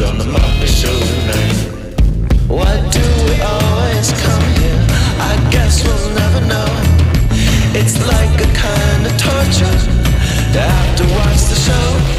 on the Muppet Show tonight. Why do we always come here? I guess we'll never know. It's like a kind of torture to have to watch the show.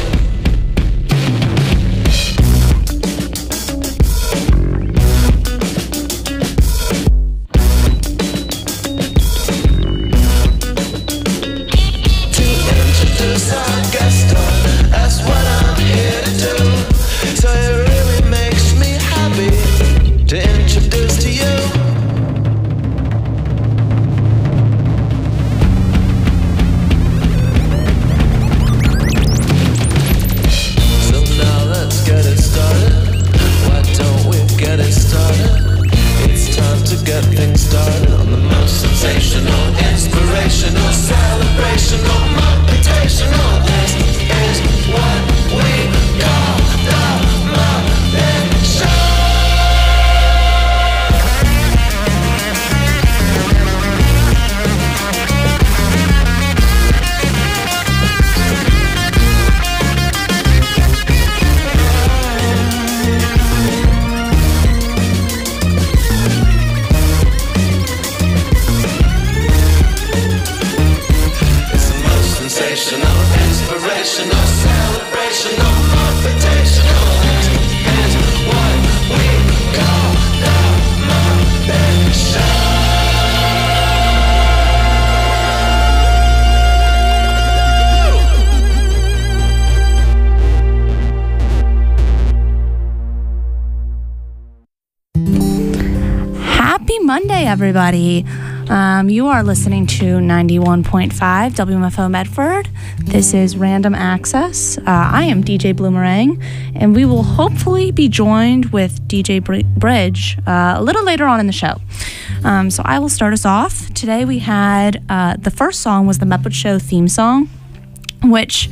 Everybody, you are listening to 91.5 WMFO Medford. This is Random Access. I am DJ Bloomerang, and we will hopefully be joined with DJ Bridge a little later on in the show. So I will start us off. Today we had the first song was the Muppet Show theme song, which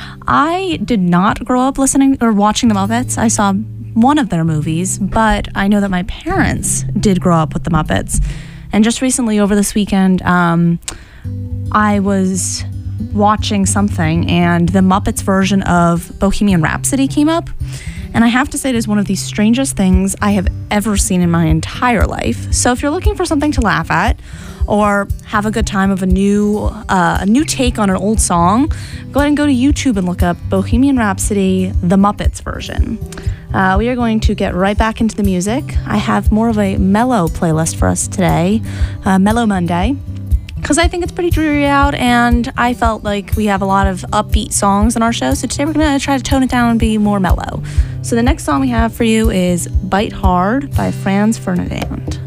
I did not grow up listening or watching the Muppets. I saw one of their movies, but I know that my parents did grow up with the Muppets. And just recently, over this weekend, I was watching something, and the Muppets version of Bohemian Rhapsody came up. And I have to say, it is one of the strangest things I have ever seen in my entire life. So if you're looking for something to laugh at, or have a good time of a new take on an old song, go ahead and go to YouTube and look up Bohemian Rhapsody, the Muppets version. We are going to get right back into the music. I have more of a mellow playlist for us today, Mellow Monday, because I think it's pretty dreary out, and I felt like we have a lot of upbeat songs in our show, so today we're going to try to tone it down and be more mellow. So the next song we have for you is Bite Hard by Franz Ferdinand.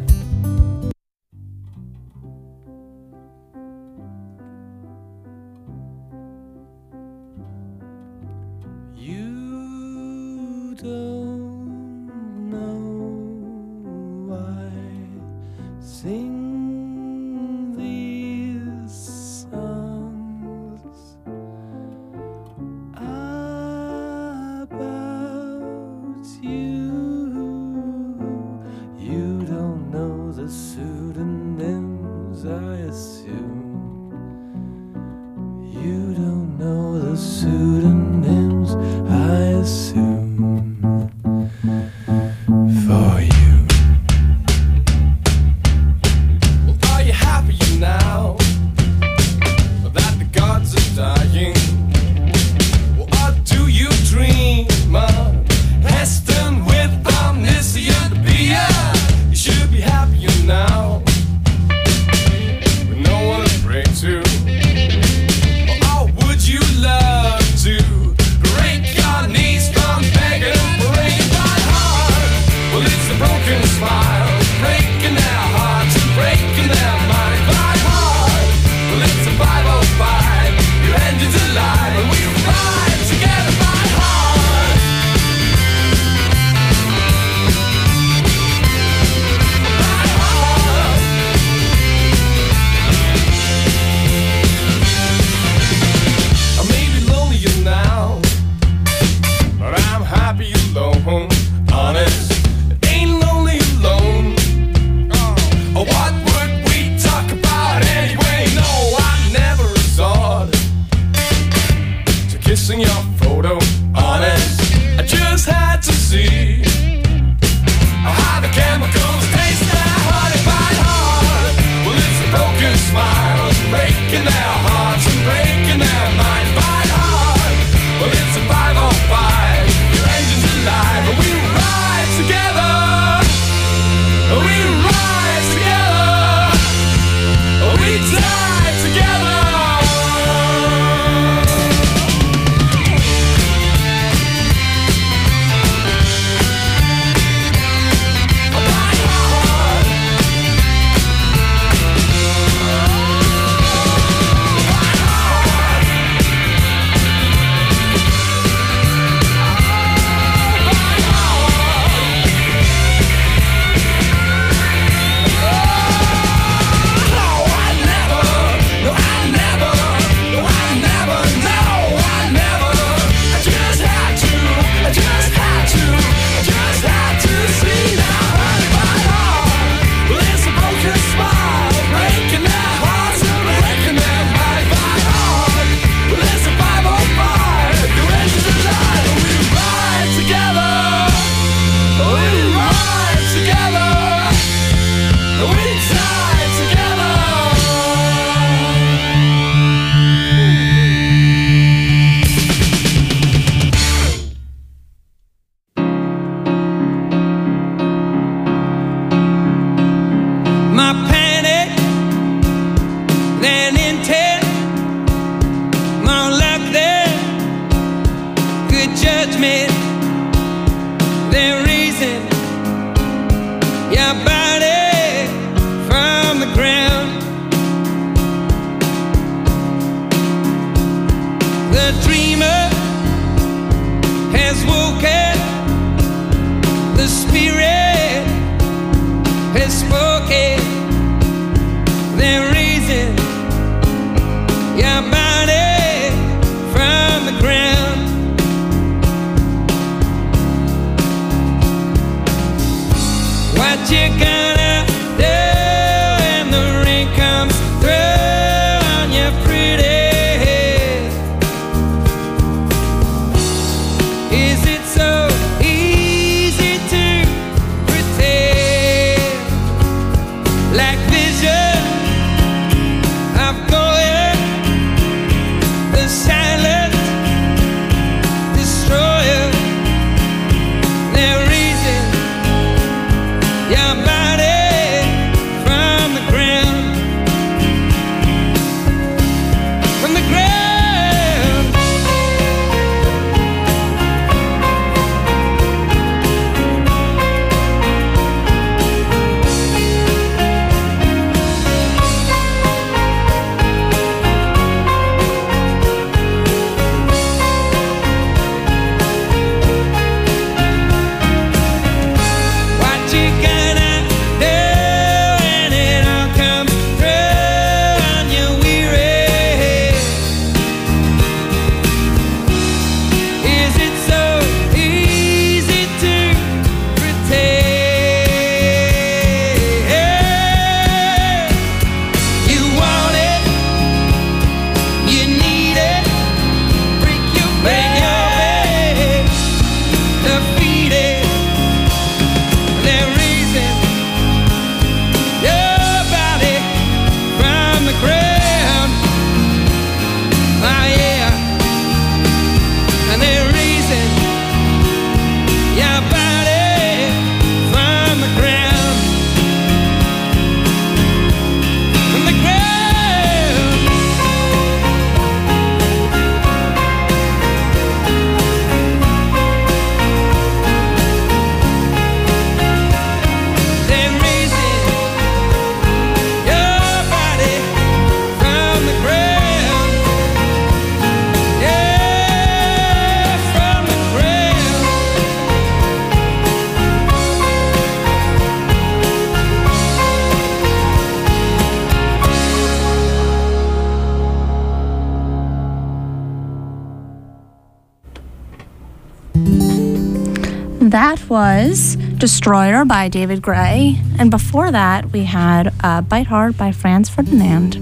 That was Destroyer by David Gray. And before that, we had Bite Hard by Franz Ferdinand.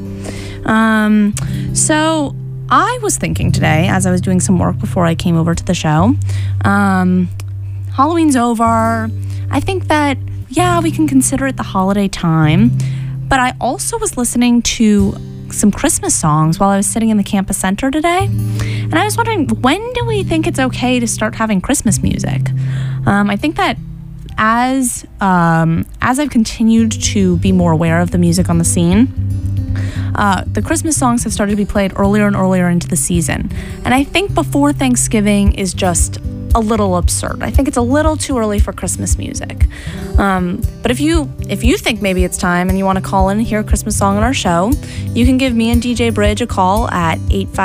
So I was thinking today, as I was doing some work before I came over to the show, Halloween's over. I think that, yeah, we can consider it the holiday time. But I also was listening to some Christmas songs while I was sitting in the campus center today. And I was wondering, when do we think it's okay to start having Christmas music? I think that as I've continued to be more aware of the music on the scene, the Christmas songs have started to be played earlier and earlier into the season. And I think before Thanksgiving is just a little absurd. I think it's a little too early for Christmas music. But if you think maybe it's time and you want to call in and hear a Christmas song on our show, you can give me and DJ Bridge a call at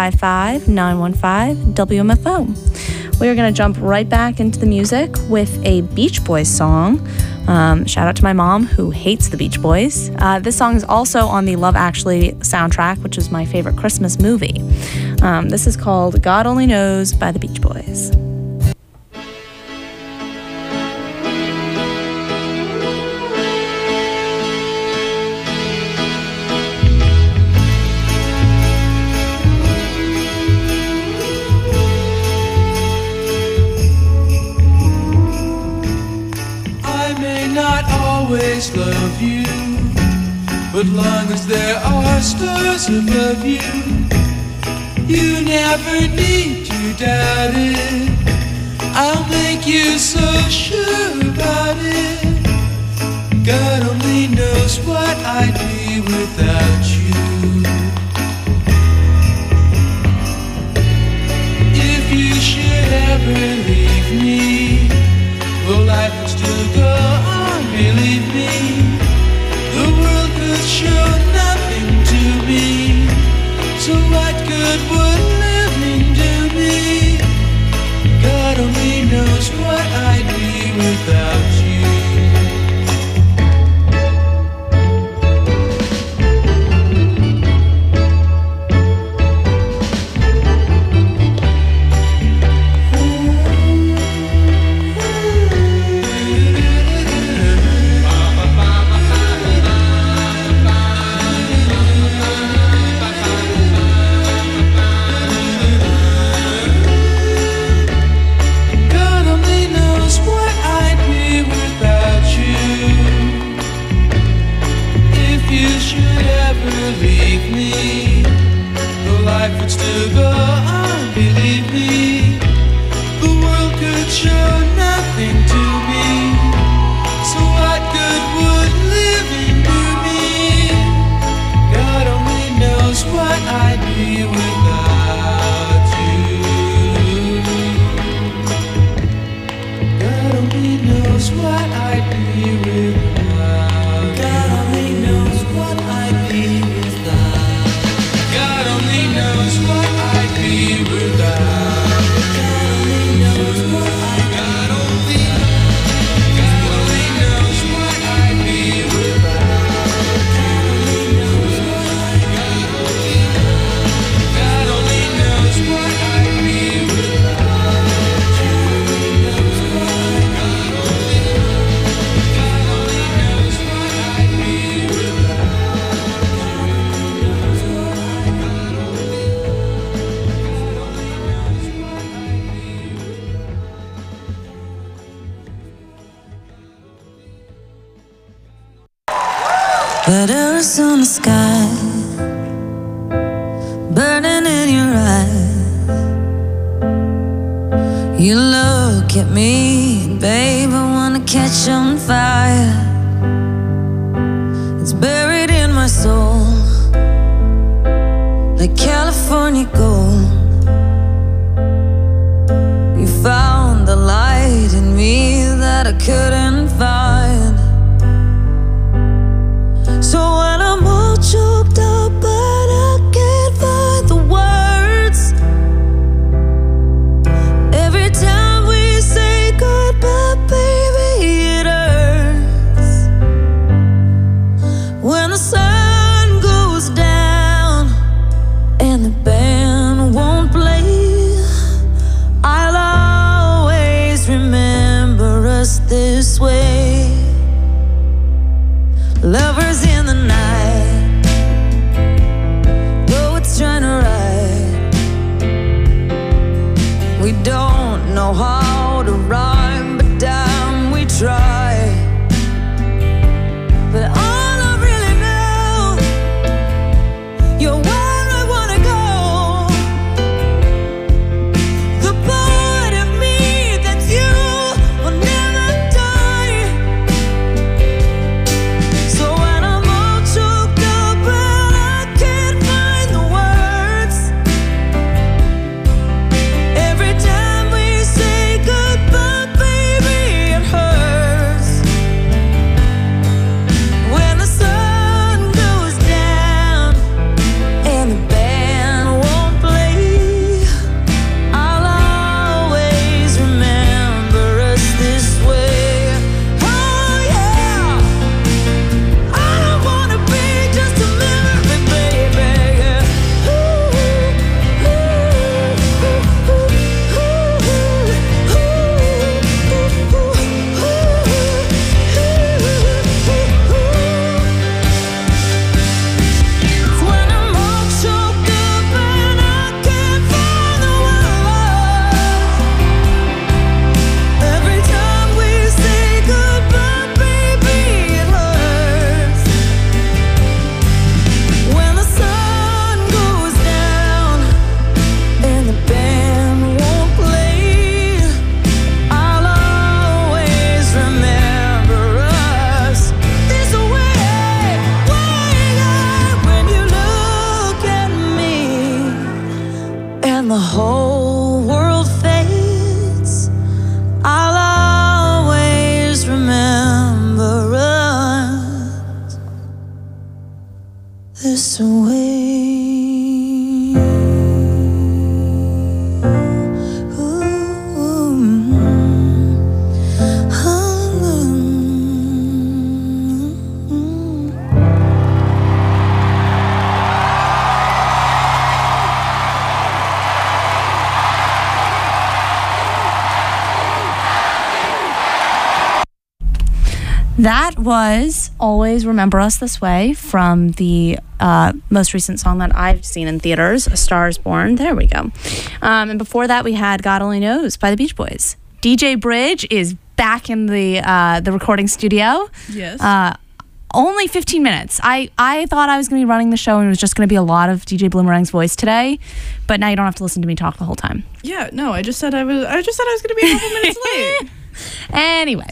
855-915-WMFO. We are going to jump right back into the music with a Beach Boys song. Shout out to my mom, who hates the Beach Boys. This song is also on the Love Actually soundtrack, which is my favorite Christmas movie. This is called God Only Knows by the Beach Boys. Always love you, But long as there are stars above you, you never need to doubt it. I'll make you so sure about it. God only knows what I'd be without you. If you should ever leave me, well, life would still go on, believe me. The world could show nothing to me, so what good would living do me? God only knows what I'd be without you. Leave me, the life would still go on, believe me. The world could show nothing to me, so what good would living do me? God only knows what I'd be without you. God only knows what I'd be without. God only knows what I'd be without. God only knows what I'd be without. God only knows what I'd be without. God only knows what I'd be without. God only knows what I'd be without. Letters on the sky, burning in your eyes. You look at me, babe, I wanna catch on fire. It's buried in my soul, like California gold. You found the light in me that I couldn't find. So when I'm all choked up but I can't find the words, every time we say goodbye, baby, it hurts. When the sun goes down and the band won't play, I'll always remember us this way. the whole world fades, I'll always remember us this way. That was Always Remember Us This Way from the most recent song that I've seen in theaters, A Star Is Born. There we go. And before that, we had God Only Knows by the Beach Boys. DJ Bridge is back in the recording studio. Yes. Only 15 minutes. I thought I was going to be running the show and it was just going to be a lot of DJ Bloomerang's voice today, but now you don't have to listen to me talk the whole time. Yeah, no, I just said I was going to be a couple minutes late. Anyway,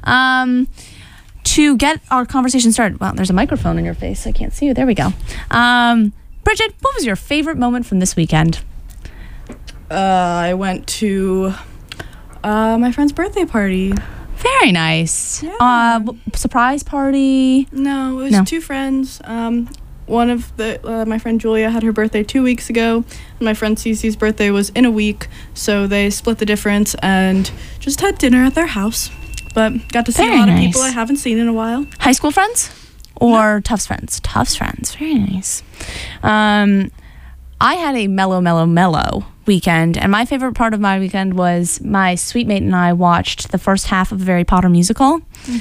to get our conversation started, well, there's a microphone in your face. I can't see you. There we go. Bridget, what was your favorite moment from this weekend? I went to my friend's birthday party. Very nice. Yeah. Surprise party? No, it was two friends. One of my friend Julia had her birthday 2 weeks ago, and my friend Cece's birthday was in a week, so they split the difference and just had dinner at their house. But got to see a lot of people I haven't seen in a while. High school friends? Or Tufts friends? Tufts friends. Very nice. I had a mellow weekend, and my favorite part of my weekend was my sweet mate and I watched the first half of the Harry Potter musical,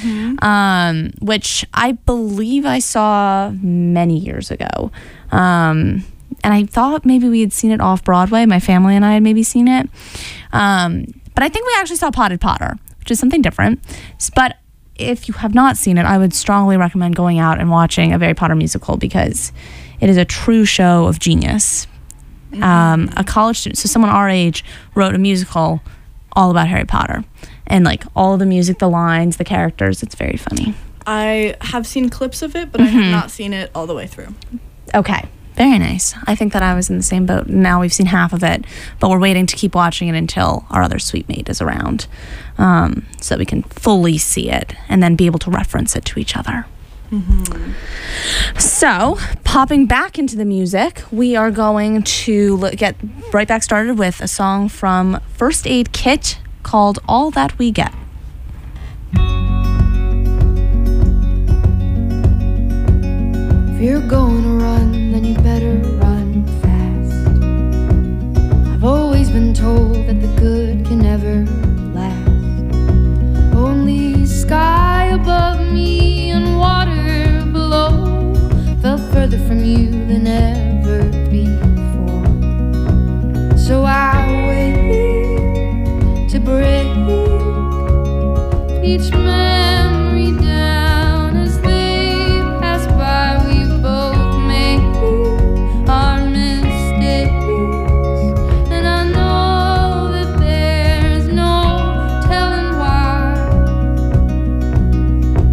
which I believe I saw many years ago. And I thought maybe we had seen it off Broadway. My family and I had maybe seen it. But I think we actually saw Potted Potter, which is something different. But if you have not seen it, I would strongly recommend going out and watching a Harry Potter musical because it is a true show of genius. A college student, so someone our age, wrote a musical all about Harry Potter. And like all the music, the lines, the characters, it's very funny. I have seen clips of it, but I have not seen it all the way through. Okay. Very nice. I think that I was in the same boat. Now we've seen half of it, but we're waiting to keep watching it until our other sweet mate is around, so we can fully see it and then be able to reference it to each other. So, popping back into the music, we are going to get right back started with a song from First Aid Kit called All That We Get. If you're going to run, then you better run fast. I've always been told that the good can never last. Only sky above me and water below felt further from you than ever before. So I wait to break each memory down as they pass by. We both made our mistakes, and I know that there's no telling why.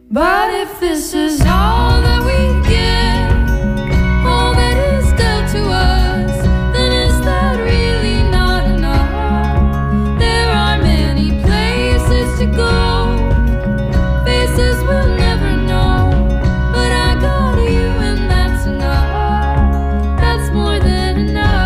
But if this is all that we get, all that is dealt to us, then is that really not enough? There are many places to go, faces we'll never know, but I got you and that's enough. That's more than enough.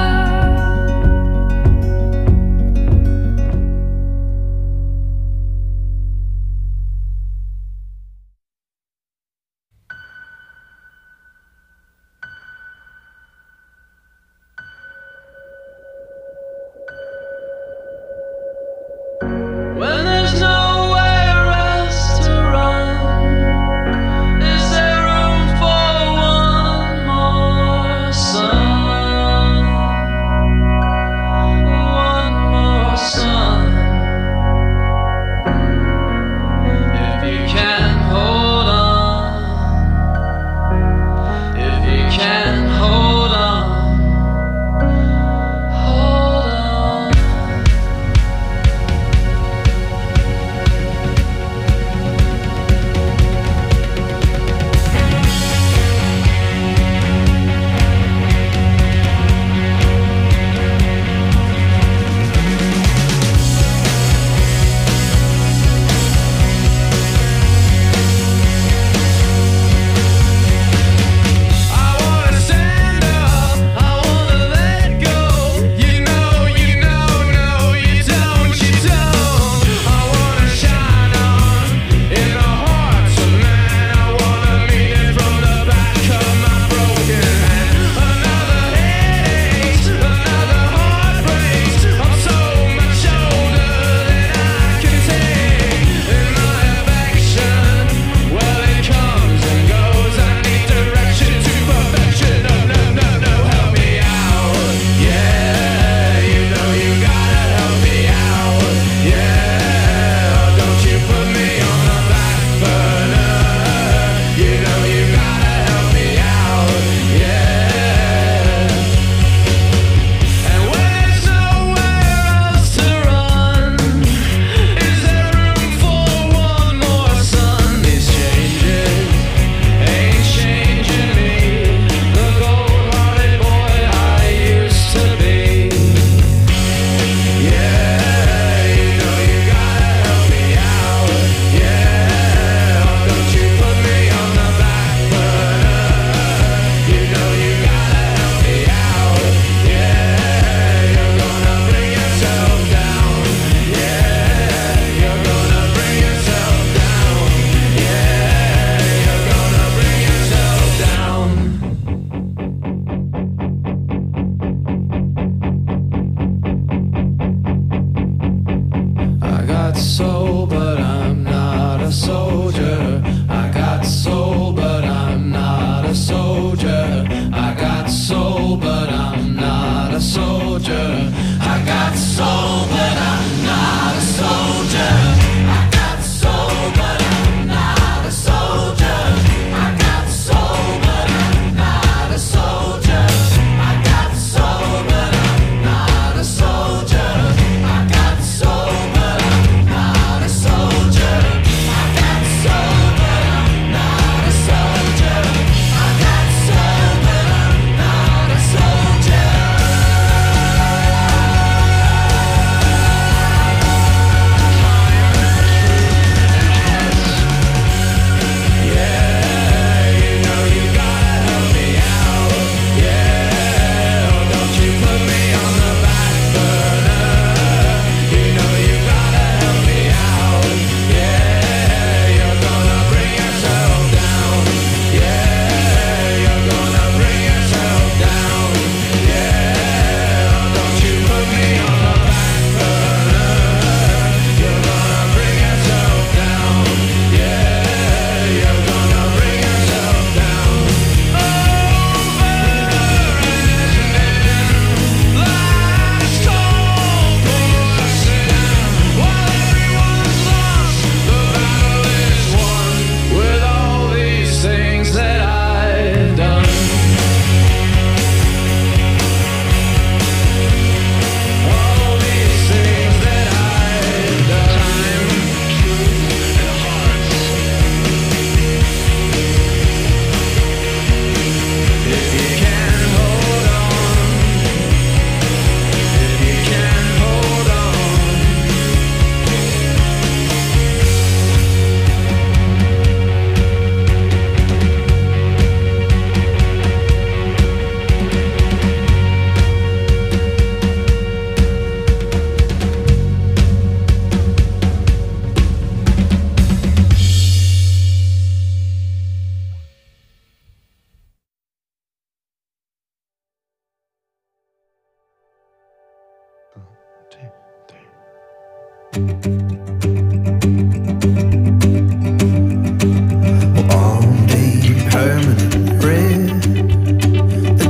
All day permanent red, the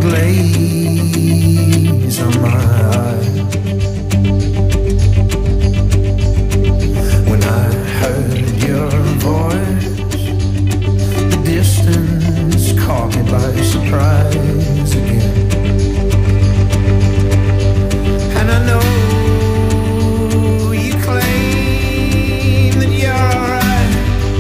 glaze on my eyes. When I heard your voice, the distance caught me by surprise again. And I know you claim that you're alright,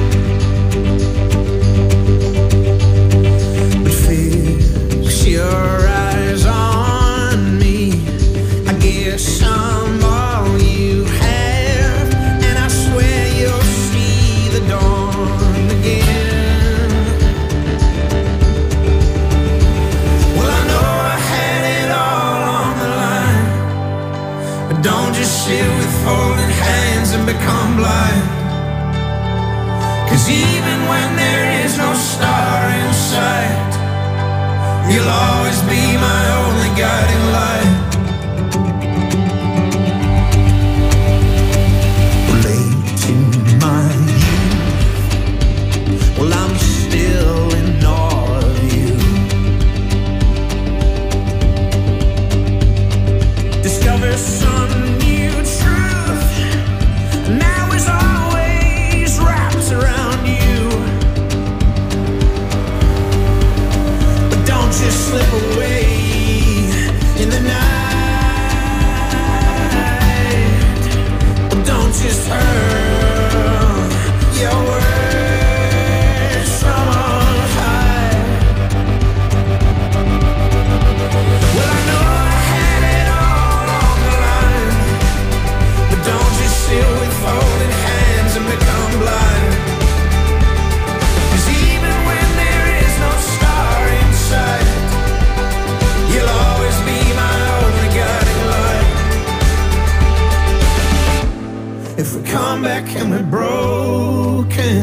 but fix your eyes on me. I guess I'm all you have, and I swear you'll see the dawn again. Well, I know I had it all on the line, but don't just sit with folded hands and become blind. 'Cause even when there is no star in sight, you'll always be my only guiding light. Late in my youth, well, I'm still in awe of you. Discover some new truth, now is always wrapped around you. But don't just slip away in the night. Don't just hurl your words from on high. Well, I know I had it all on the line, but don't just sit with folded hands and become blind. 'Cause even when there is no star in sight, you'll always be my only guiding light. If we come back and we're broken,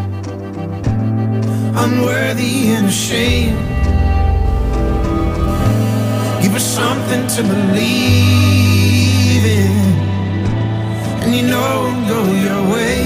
unworthy and ashamed, give us something to believe in, and you know it'll go your way.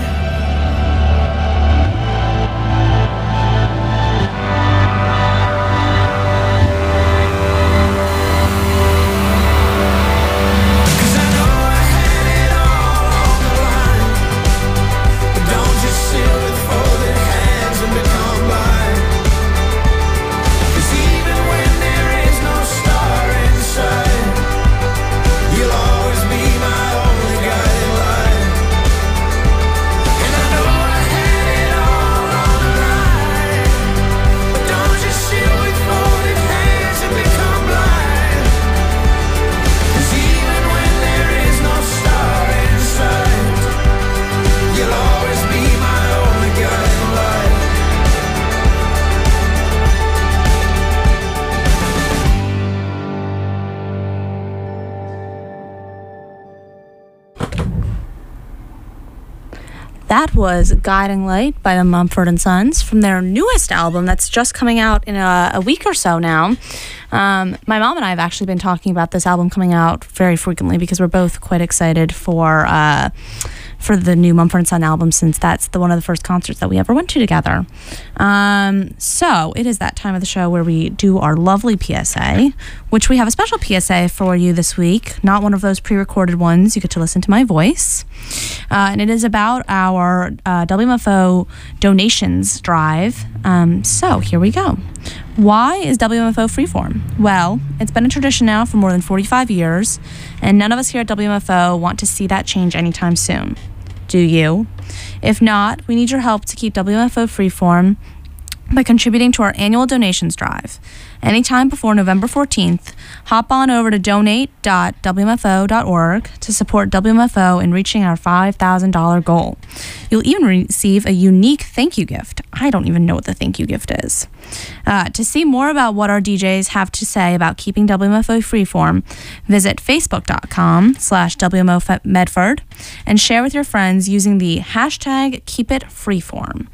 That was Guiding Light by the Mumford & Sons from their newest album that's just coming out in a week or so now. My mom and I have actually been talking about this album coming out very frequently because we're both quite excited for the new Mumford & Son album, since that's one of the first concerts that we ever went to together. So it is that time of the show where we do our lovely PSA, which we have a special PSA for you this week, not one of those pre-recorded ones. You get to listen to my voice. And it is about our WMFO donations drive. So here we go. Why is WMFO freeform? Well, it's been a tradition now for more than 45 years, and none of us here at WMFO want to see that change anytime soon. Do you? If not, we need your help to keep WMFO freeform by contributing to our annual donations drive. Anytime before November 14th, hop on over to donate.wmfo.org to support WMFO in reaching our $5,000 goal. You'll even receive a unique thank you gift. I don't even know what the thank you gift is. To see more about what our DJs have to say about keeping WMFO freeform, visit facebook.com/WMOMedford and share with your friends using the hashtag KeepItFreeform.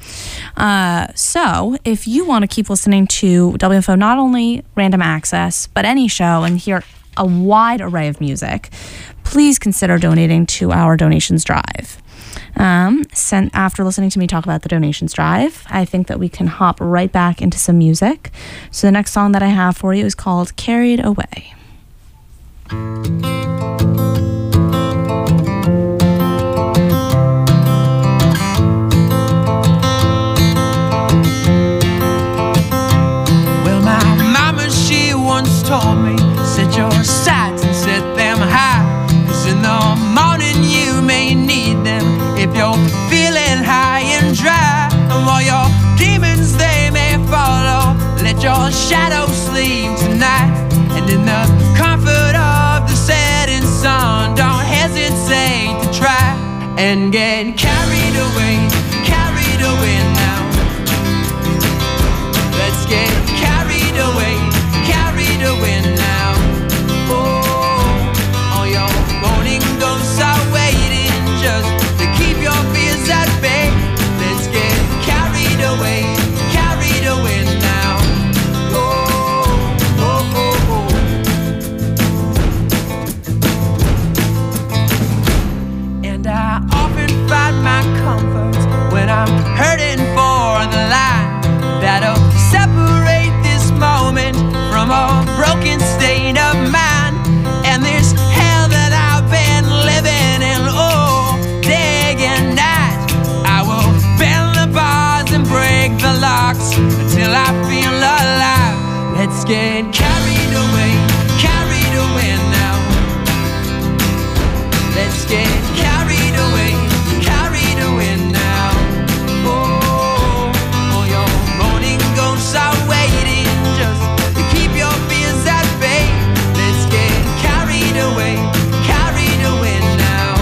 So if you want to keep listening to WMFO, not only Random Access, but any show, and hear a wide array of music, please consider donating to our donations drive. After listening to me talk about the donations drive, I think that we can hop right back into some music. So the next song that I have for you is called Carried Away. Well, my mama, she once told me, set your sights and set them high, 'cause in the morning you may need them if you're feeling high and dry. And while your demons, they may follow, let your shadow sleep tonight. And in the comfort of the setting sun, don't hesitate to try and get carried away now. Let's get carried away now. Oh, all your morning ghosts are waiting just to keep your fears at bay. Let's get carried away now. Oh, oh, oh, oh. And I often find my comfort when I'm hurting for the line that'll separate this moment from a broken state of mind. And this hell that I've been living in, oh, day and night, I will bend the bars and break the locks until I feel alive. Let's get carried away now. Let's get carried away now. Oh, all your morning ghosts are waiting just to keep your fears at bay. Let's get carried away now.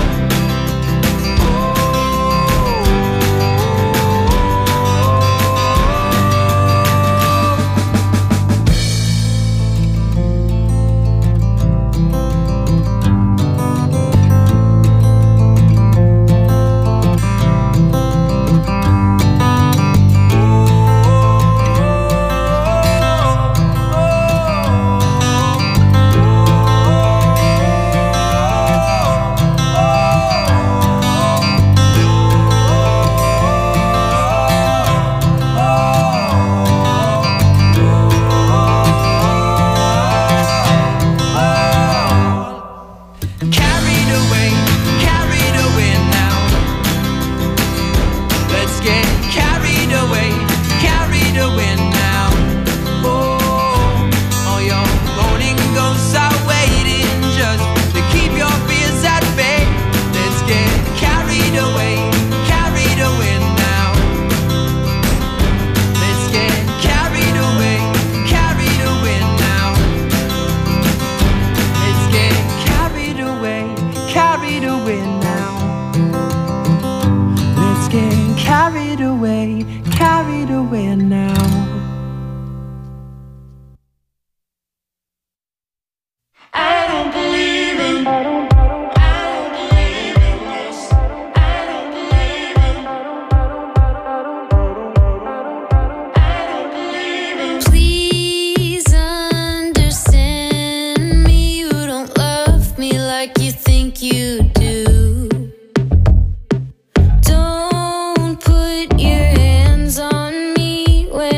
Carried away now. I don't believe in I don't believe in this. I don't believe in I don't believe in. Please understand me. You don't love me like you think you do. Don't put your hands on me when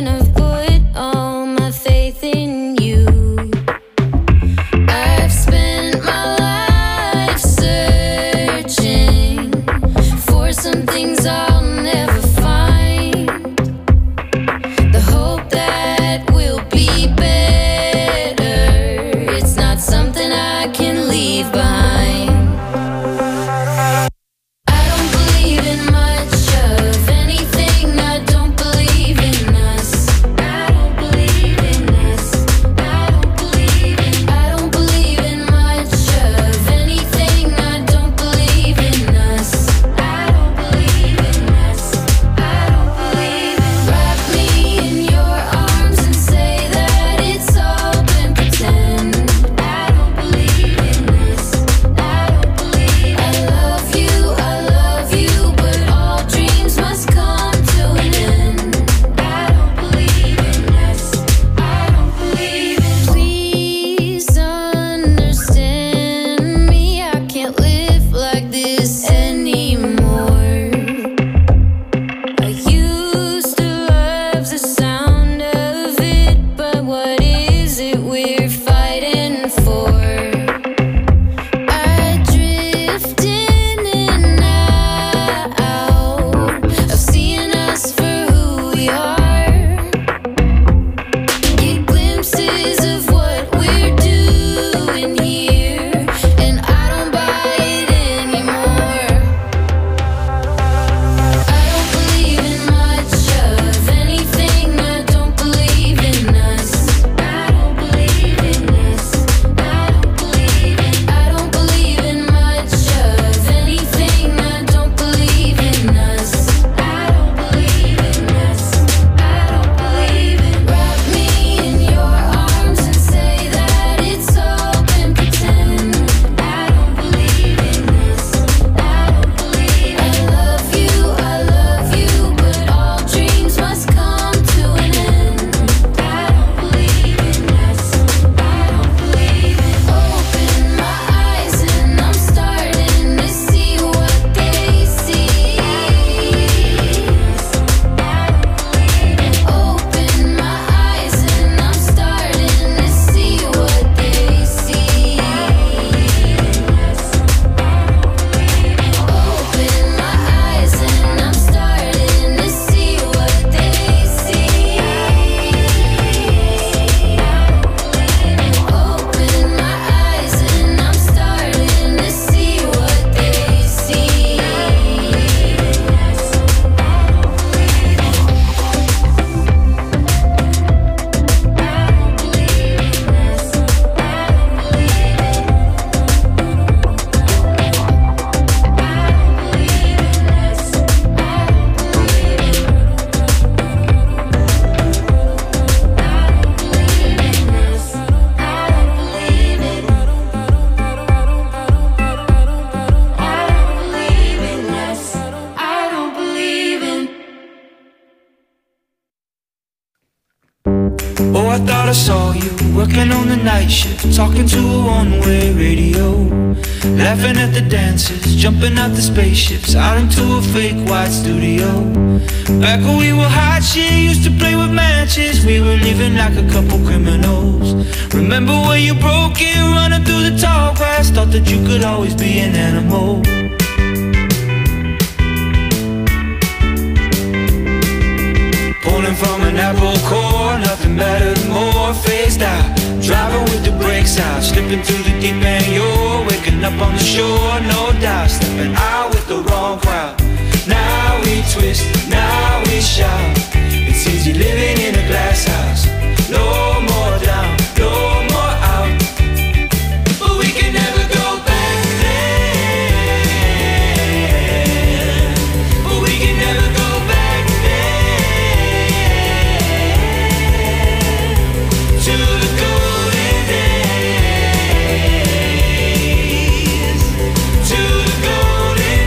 Oh, I thought I saw you working on the night shift, talking to a one-way radio, laughing at the dancers, jumping out the spaceships, out into a fake white studio. Back when we were hot shit, used to play with matches, we were living like a couple criminals. Remember when you broke it, running through the tall grass, thought that you could always be an animal. Pulling from an apple core, nothing mattered more. Phased out, driving with the brakes out, slipping through the deep end. You're waking up on the shore, no doubt. Stepping out with the wrong crowd. Now we twist, now we shout. It's easy living in a glass house. No more down, no more out. But we can never go back there. But we can never go back to the golden days, to the golden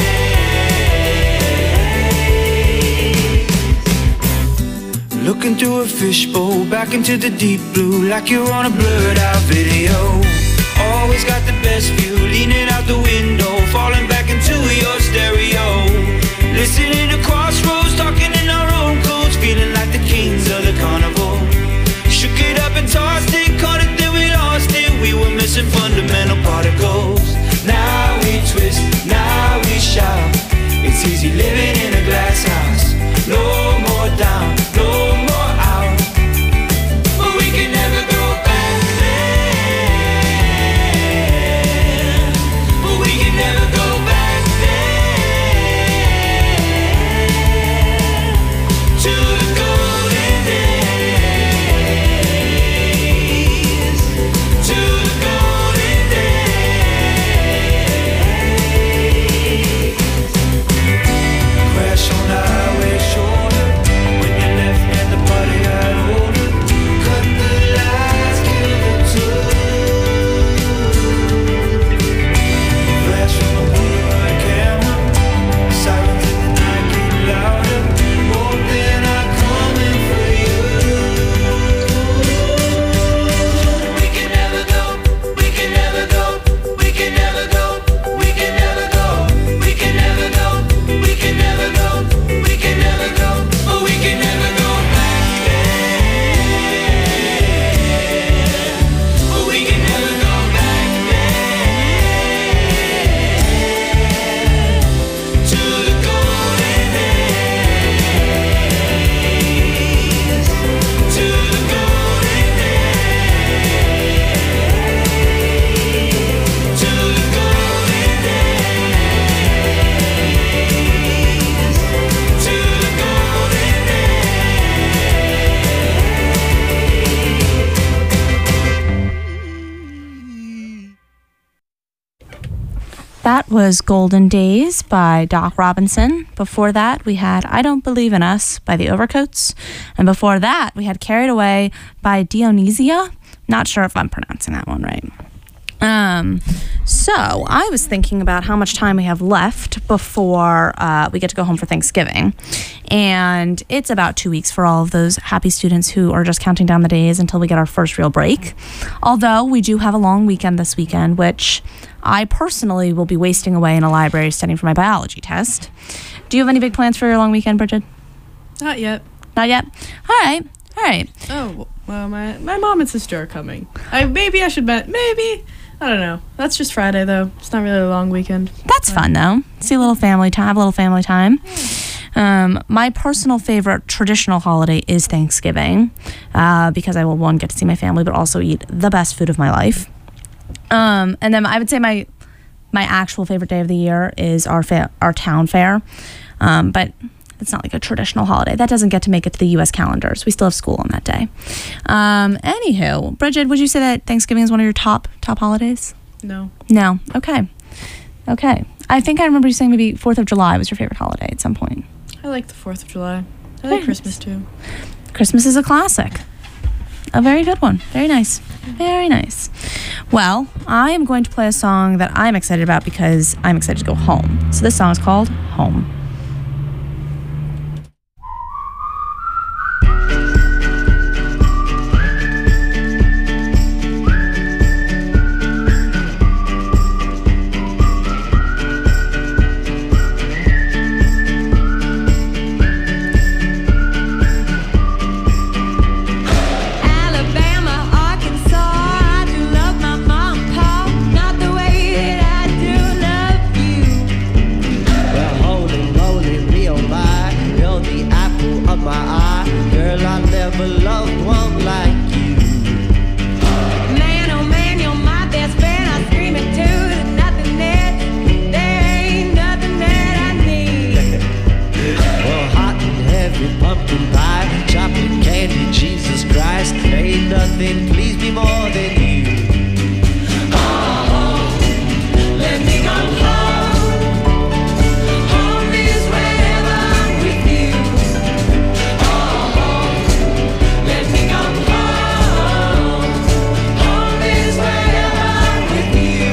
days. Looking through a fishbowl, back into the deep blue, like you're on a blurred out video. Always got the best view, leaning out the window, falling back into your stereo. Listening to Crossroads, talking in our own codes, feeling like the kings of the carnival. Shook it up and tossed it, caught it, then we lost it. We were missing fundamental particles. Now we twist, now we shout. It's easy living in a glass house. No more down, no more out. But we can never go back there. But we can never go back there to the golden days, to the golden days. Crash on the highway shoulder when you left and the party got older. Cut the lights, kill the tune. Flash from the Polaroid camera, sirens in the night get louder. More than I'm coming for you. We can never go, we can never go, we can never go, we can never go, we can never go, we can never go, we can never go, but we can never go back there. But we can never go back there to the golden days, to the golden days, to the golden days, to the golden days. That was Golden Days by Doc Robinson. Before that, we had I Don't Believe in Us by the Overcoats. And before that, we had Carried Away by Dionysia. Not sure if I'm pronouncing that one right. So I was thinking about how much time we have left before we get to go home for Thanksgiving. And it's about 2 weeks for all of those happy students who are just counting down the days until we get our first real break. Although we do have a long weekend this weekend, which I personally will be wasting away in a library studying for my biology test. Do you have any big plans for your long weekend, Bridget? Not yet. Not yet? All right. Oh, well, my mom and sister are coming. Maybe I should bet. Maybe. I don't know. That's just Friday, though. It's not really a long weekend. That's fun, though. See a little family time, have a little family time. My personal favorite traditional holiday is Thanksgiving because I will, one, get to see my family, but also eat the best food of my life. And then I would say my actual favorite day of the year is our town fair. But it's not like a traditional holiday. That doesn't get to make it to the U.S. calendars. We still have school on that day. Anywho, Bridget, would you say that Thanksgiving is one of your top holidays? No. No. Okay. I think I remember you saying maybe 4th of July was your favorite holiday at some point. I like the 4th of July. I Very like Christmas, too. Christmas is a classic. A very good one. Very nice. Very nice. Well, I am going to play a song that I'm excited about because I'm excited to go home. So this song is called Home. never loved one like you. Man, oh man, you're my best friend. I scream it too. There's nothing that, there ain't nothing that I need. Well, hot and heavy pumpkin pie, chocolate candy, Jesus Christ, ain't nothing please me more than you. Oh, let me go home. Home is wherever I'm with you. Oh, let me go home. Home is wherever I'm with you.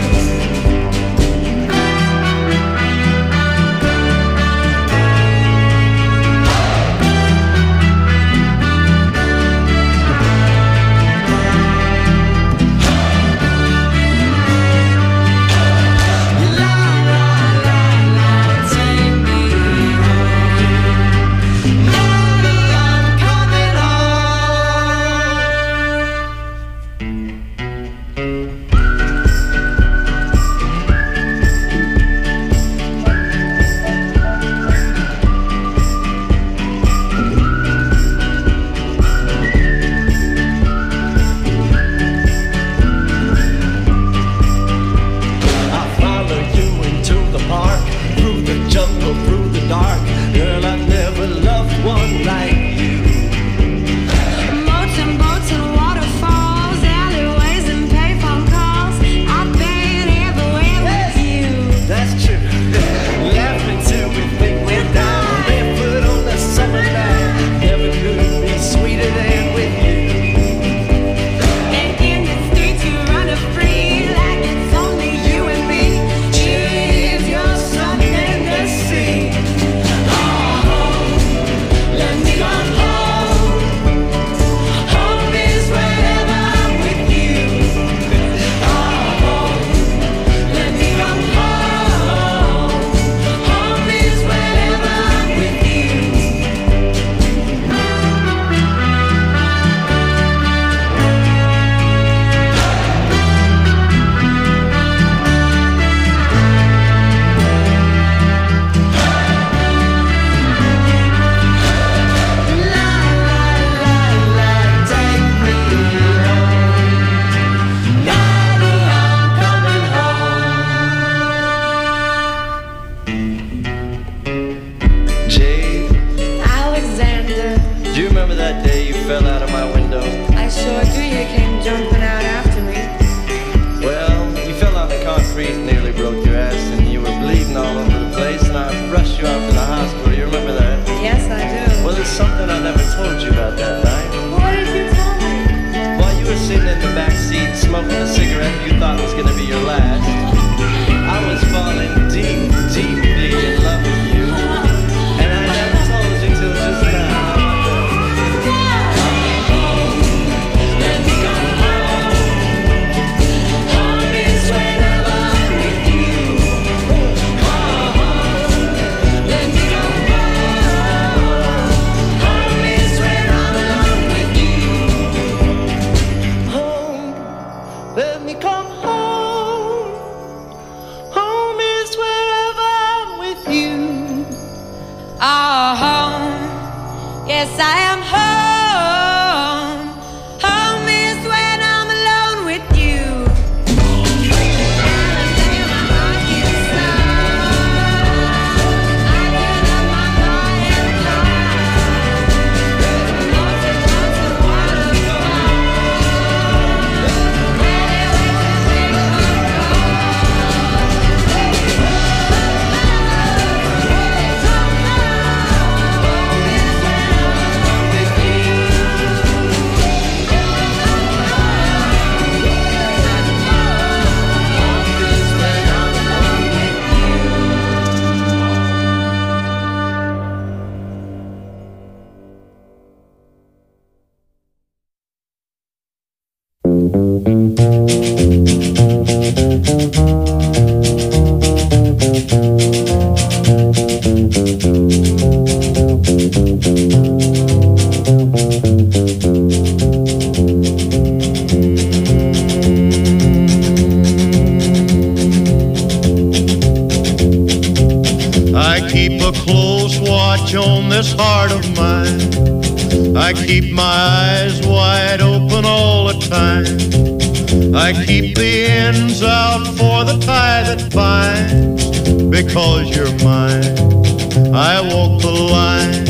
keep my eyes wide open all the time. I keep the ends out for the tie that binds. Because you're mine, I walk the line.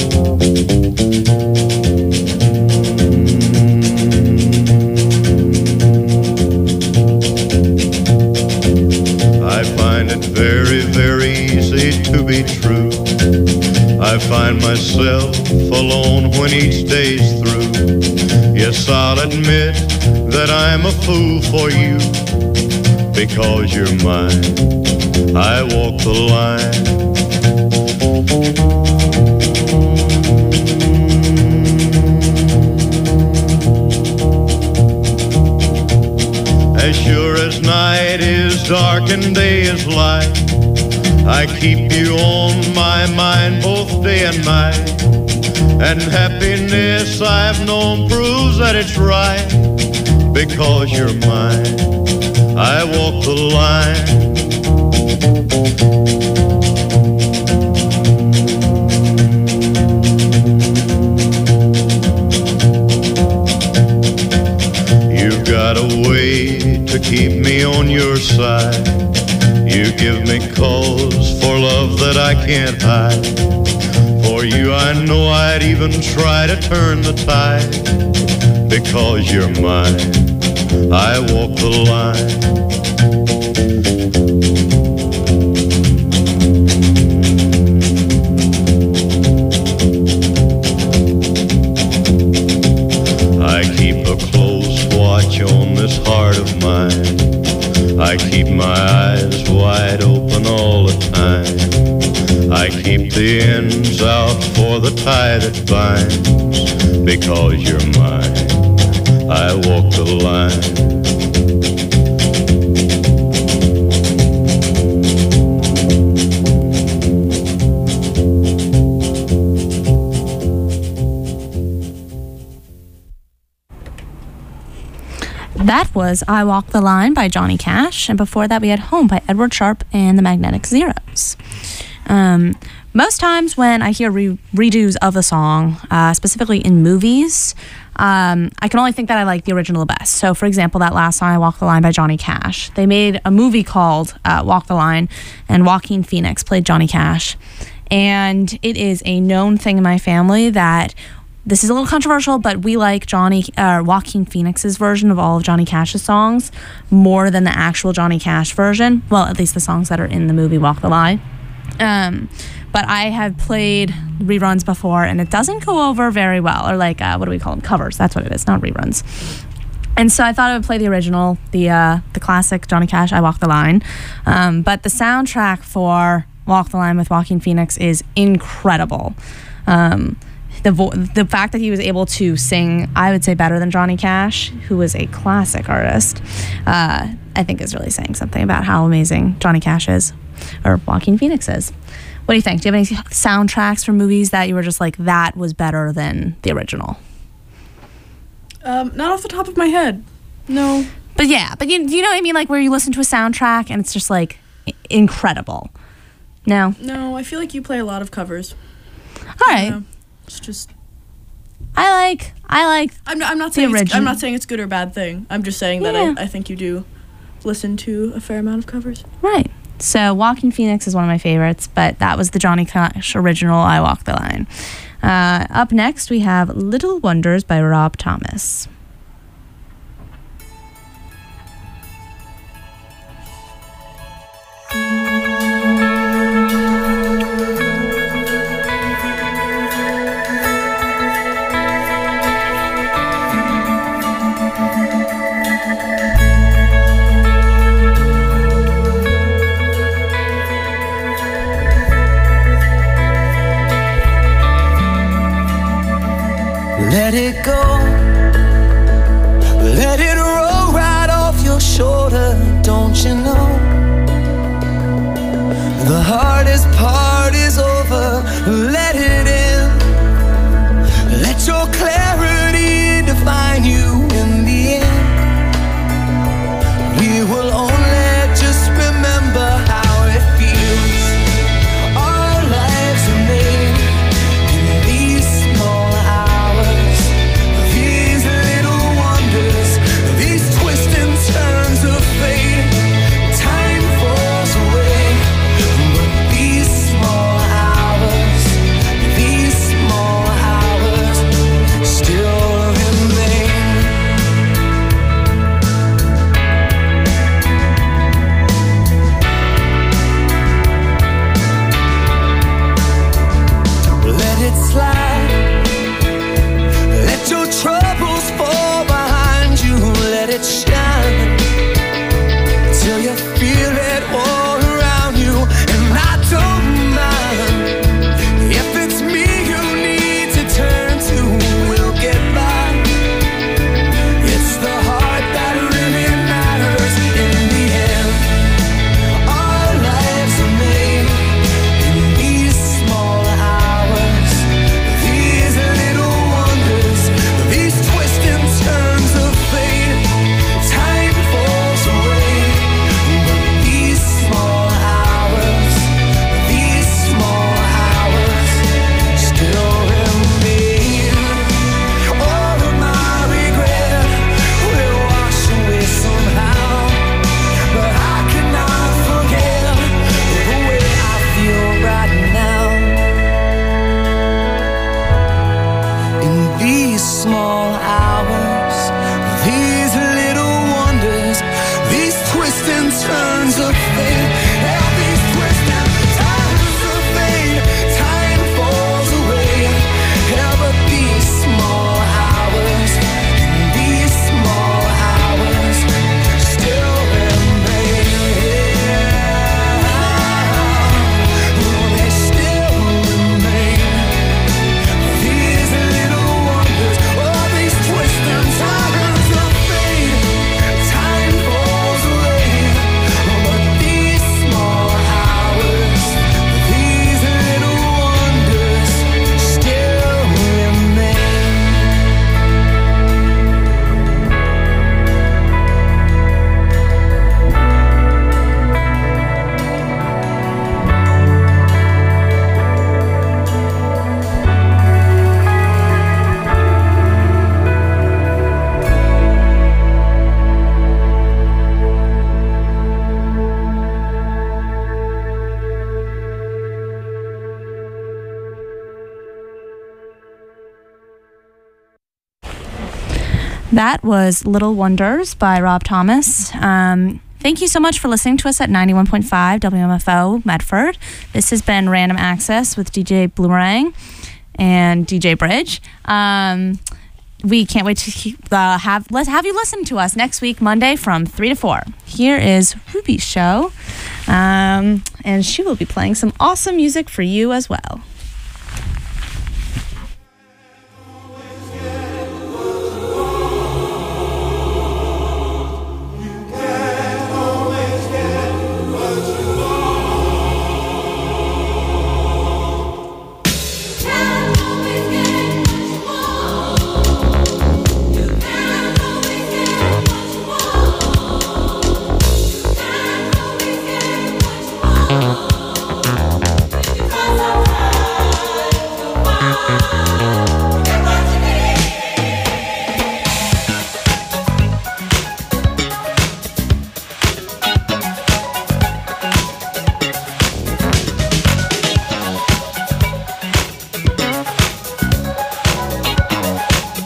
I find it very, very easy to be true. I find myself alone when each day's through. Yes, I'll admit that I'm a fool for you. Because you're mine, I walk the line. As sure as night is dark and day is light, I keep you on my mind both day and night. And happiness I've known proves that it's right. Because you're mine, I walk the line. You've got a way to keep me on your side. You give me cause for love that I can't hide. For you I know I'd even try to turn the tide. Because you're mine, I walk the line. I keep a close watch on this heart of mine. I keep my eyes wide open all the time. I keep the ends out for the tie that binds. Because you're mine, I walk the line. That was I Walk the Line by Johnny Cash, and before that we had Home by Edward Sharpe and the Magnetic Zeros. Most times when I hear redos of a song, specifically in movies, I can only think that I like the original the best. So, for example, that last song, I Walk the Line by Johnny Cash. They made a movie called Walk the Line, and Joaquin Phoenix played Johnny Cash. And it is a known thing in my family that this is a little controversial, but we like Joaquin Phoenix's version of all of Johnny Cash's songs more than the actual Johnny Cash version. Well, at least the songs that are in the movie Walk the Line. But I have played reruns before, and it doesn't go over very well. Or like, what do we call them? Covers. That's what it is, not reruns. And so I thought I would play the original, the classic Johnny Cash, I Walk the Line. But the soundtrack for Walk the Line with Joaquin Phoenix is incredible. The fact that he was able to sing, I would say, better than Johnny Cash, who is a classic artist, I think is really saying something about how amazing Johnny Cash is, or Joaquin Phoenix is. What do you think? Do you have any soundtracks for movies that you were just like, that was better than the original? Not off the top of my head. No. But you know what I mean? Like where you listen to a soundtrack and it's just like incredible. No? No, I feel like you play a lot of covers. All right. It's just. I like. I'm not saying I'm not saying it's good or bad thing. I'm just saying that I think you do listen to a fair amount of covers. Right. So Joaquin Phoenix is one of my favorites, but that was the Johnny Cash original I Walk the Line. Up next, we have Little Wonders by Rob Thomas. Let it go, let it roll right off your shoulder, don't you know? The hardest part is over, let it in. Let your clarity define you in the end. We will only just remember how it feels. Our lives are made in these small hours. small hours, these little wonders, these twists and turns of fate. Yeah, these twists and turns of fate. Time falls away. Yeah, but these small hours, these small hours still remain. Oh, they still remain. These little wonders, oh, these twists and turns of fate. Time falls away. Oh, but these small hours, these little wonders still remain. That was Little Wonders by Rob Thomas. Thank you so much for listening to us at 91.5 WMFO Medford. This has been Random Access with DJ Bloomerang and DJ Bridge. We can't wait to let's have you listen to us next week, Monday from 3 to 4. Here is Ruby's show, and she will be playing some awesome music for you as well.